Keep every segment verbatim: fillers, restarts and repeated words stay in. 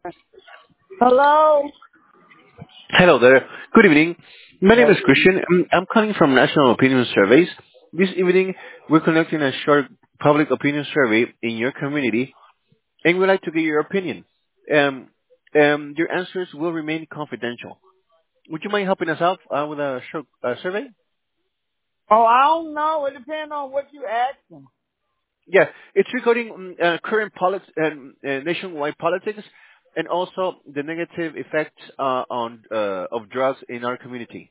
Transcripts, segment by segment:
Hello? Hello there. Good evening. My name Yes. is Christian. I'm I'm calling from National Opinion Surveys. This evening, we're conducting a short public opinion survey in your community, and we'd like to get your opinion. Um, um, your answers will remain confidential. Would you mind helping us out uh, with a short uh, survey? Oh, I don't know. It depends on what you asking. Yeah, it's regarding um, uh, current polit- um, uh, nationwide politics and also the negative effects uh, on uh, of drugs in our community.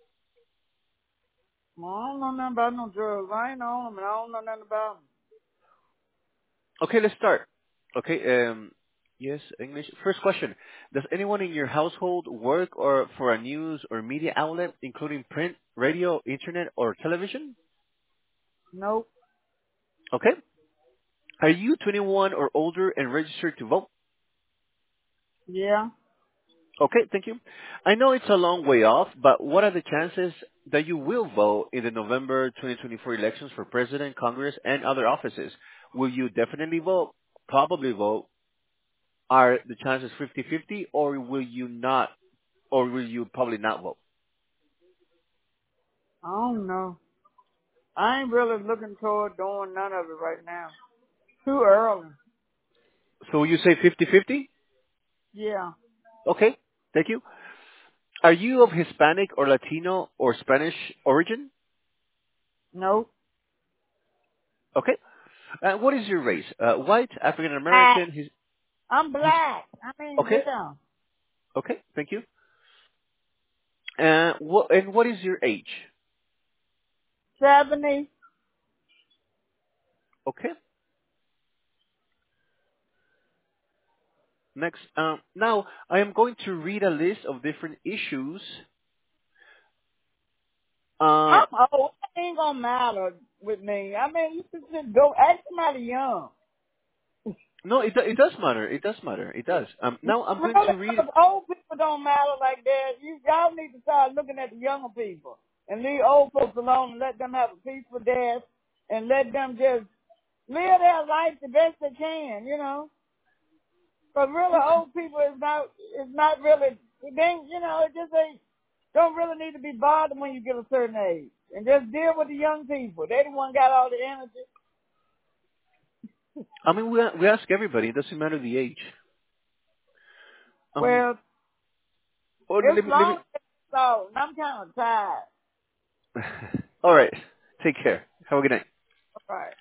Well, I don't know nothing about no drugs. I ain't on them, and I don't know nothing about them. Okay, let's start. Okay, um, yes, English. First question. Does anyone in your household work or for a news or media outlet, including print, radio, internet, or television? Nope. Okay. Are you twenty-one or older and registered to vote? Yeah. Okay, thank you. I know it's a long way off, but what are the chances that you will vote in the November twenty twenty-four elections for president, Congress, and other offices? Will you definitely vote, probably vote? Are the chances fifty-fifty, or will you not, or will you probably not vote? I don't know. I ain't really looking toward doing none of it right now. Too early. So will you say fifty-fifty? Yeah. Okay, thank you. Are you of Hispanic or Latino or Spanish origin? Nope. Okay. Uh, what is your race? Uh, white, African Black. American, his, I'm his, black. I mean, okay, yeah. okay, thank you. Uh, what, and what is your age? seventy. Okay. Next, um, now I am going to read a list of different issues. Uh, I'm old. It ain't gonna matter with me. I mean, you should just go ask somebody young. no, it, do- it does matter. It does matter. It does. Um, now I'm going Really, to read. 'cause old people don't matter like that. You y'all need to start looking at the younger people and leave old folks alone and let them have a peaceful death and let them just live their life the best they can. You know, but really, old people is not is not really. It ain't, you know, it just ain't don't really need to be bothered when you get a certain age and just deal with the young people. They the one got all the energy. I mean, we, we ask everybody. It doesn't matter the age. Um, Well, or it's let me, let me. long as it's all, and I'm kind of tired. All right. Take care. Have a good night. All right.